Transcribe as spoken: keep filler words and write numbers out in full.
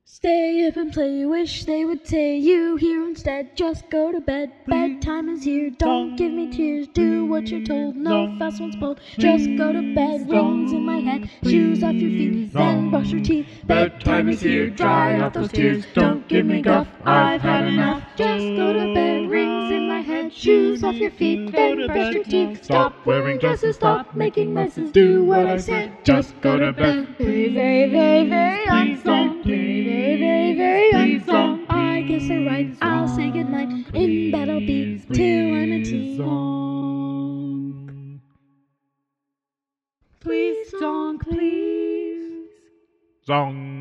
Stay up and play, wish they would say you here instead. Just go to bed, bedtime is here. Don't give me tears, do what you're told. No fuss one's pulled, just go to bed. Rings in my head, shoes off your feet, then brush your teeth. Bedtime is here, dry off those tears. Don't give me guff, I've had enough. Just go to bed, rings in my head, shoes off your feet, then brush your teeth. Stop wearing dresses, stop making messes. Do what I said, just go to bed. Very, very, very, very unsung. Very, very, very unsung. I guess they're right. I'll say goodnight. In bed I'll be till I'm a teen. Please, song, please. Song.